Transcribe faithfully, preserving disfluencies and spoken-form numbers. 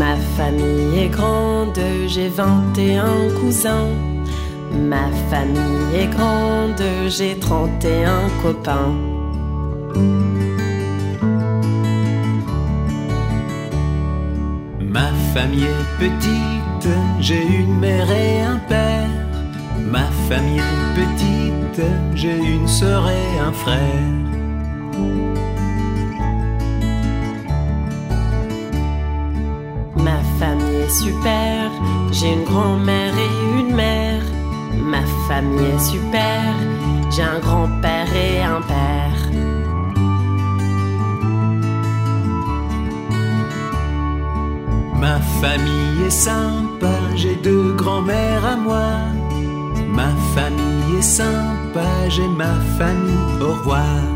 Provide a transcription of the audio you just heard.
Ma famille est grande, j'ai vingt et un cousins. Ma famille est grande, j'ai trente et un copains. Ma famille est petite, j'ai une mère et un père. Ma famille est petite, j'ai une sœur et un frère. Ma famille est super, j'ai une grand-mère et une mère. Ma famille est super, j'ai un grand-père et un père. Ma famille est sympa, j'ai deux grands-mères à moi. Ma famille est sympa, j'ai ma famille, au revoir.